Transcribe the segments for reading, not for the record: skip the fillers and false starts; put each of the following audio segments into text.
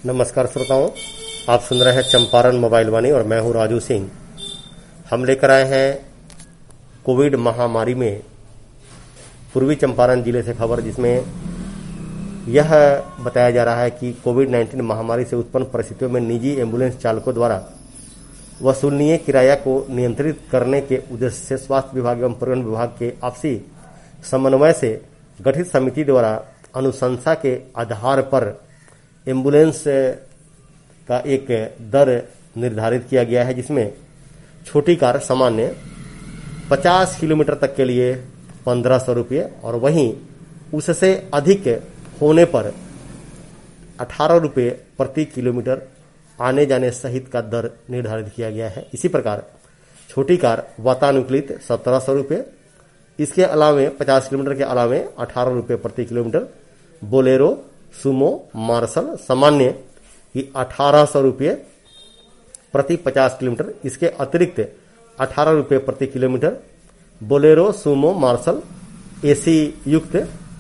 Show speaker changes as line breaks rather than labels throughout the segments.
नमस्कार श्रोताओं, आप सुन रहे हैं चंपारण मोबाइल वाणी और मैं हूं राजू सिंह। हम लेकर आए हैं कोविड महामारी में पूर्वी चंपारण जिले से खबर, जिसमें यह बताया जा रहा है कि कोविड-19 महामारी से उत्पन्न परिस्थितियों में निजी एम्बुलेंस चालकों द्वारा वसूलनीय किराया को नियंत्रित करने के उद्देश्य से स्वास्थ्य विभाग एवं परिवहन विभाग के आपसी समन्वय से गठित समिति द्वारा अनुशंसा के आधार पर एम्बुलेंस का एक दर निर्धारित किया गया है, जिसमें छोटी कार सामान्य 50 किलोमीटर तक के लिए 1500 रुपये और वहीं उससे अधिक होने पर 18 रुपये प्रति किलोमीटर आने जाने सहित का दर निर्धारित किया गया है। इसी प्रकार छोटी कार वातानुकूलित 1700 रुपये, इसके अलावे 50 किलोमीटर के अलावे 18 रुपये प्रति किलोमीटर, बोलेरो, सुमो, मार्शल सामान्य ही 1800 रुपये प्रति 50 किलोमीटर, इसके अतिरिक्त 18 रुपये प्रति kilometre, Bolero, Sumo, Marshal AC युक्त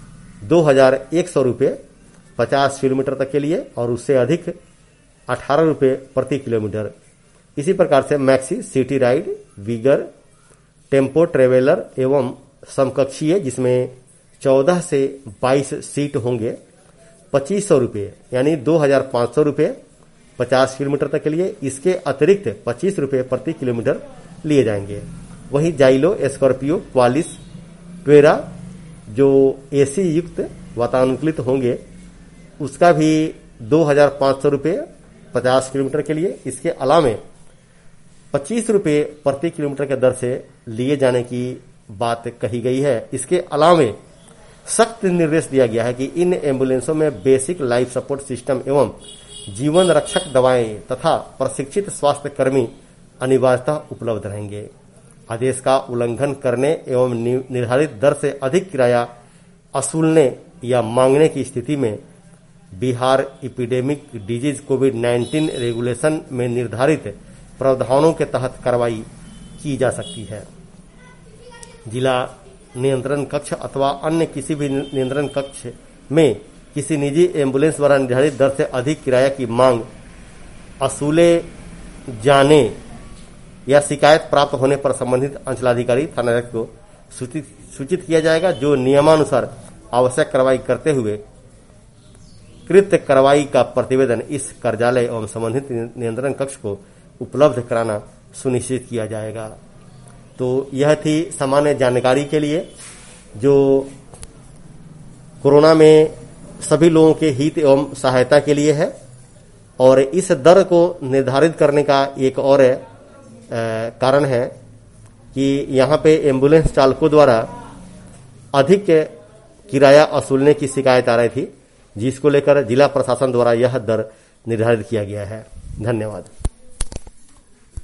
2100 रुपये 50 किलोमीटर तक के लिए और उससे अधिक 18 रुपये प्रति किलोमीटर। इसी प्रकार से मैक्सी, सिटी राइड, वीगर, टेम्पो ट्रेवलर एवं समकक्षीय जिसमें 14 से 22 सीट होंगे 2500 रुपये यानी 2500 रुपये 50 किलोमीटर तक के लिए, इसके अतिरिक्त 25 रुपये प्रति किलोमीटर लिए जाएंगे। वहीं जाइलो, स्कॉर्पियो, क्वालिस, ट्वेरा जो एसी युक्त वातानुकूलित होंगे उसका भी 2500 रुपये 50 किलोमीटर के लिए, इसके अलावे 25 रुपये प्रति किलोमीटर के दर से लिए जाने की बात कही गई है। इसके अलावे सख्त निर्देश दिया गया है कि इन एम्बुलेंसों में बेसिक लाइफ सपोर्ट सिस्टम एवं जीवन रक्षक दवाएं तथा प्रशिक्षित स्वास्थ्य कर्मी अनिवार्यतः उपलब्ध रहेंगे। आदेश का उल्लंघन करने एवं निर्धारित दर से अधिक किराया वसूलने या मांगने की स्थिति में बिहार एपिडेमिक डिजीज कोविड-19 रेगुलेशन में निर्धारित प्रावधानों के तहत कार्रवाई की जा सकती है। जिला नियंत्रण कक्ष अथवा अन्य किसी भी नियंत्रण कक्ष में किसी निजी एम्बुलेंस द्वारा निर्धारित दर से अधिक किराया की मांग वसूले जाने या शिकायत प्राप्त होने पर संबंधित अंचलाधिकारी थानाध्यक्ष को सूचित किया जाएगा, जो नियमानुसार आवश्यक कार्रवाई करते हुए कृत कार्रवाई का प्रतिवेदन इस कार्यालय एवं संबंधित नियंत्रण कक्ष को उपलब्ध कराना सुनिश्चित किया जाएगा। तो यह थी सामान्य जानकारी के लिए, जो कोरोना में सभी लोगों के हित एवं सहायता के लिए है। और इस दर को निर्धारित करने का एक और कारण है कि यहाँ पे एम्बुलेंस चालकों द्वारा अधिक किराया वसूलने की शिकायत आ रही थी, जिसको लेकर जिला प्रशासन द्वारा यह दर निर्धारित किया गया है। धन्यवाद।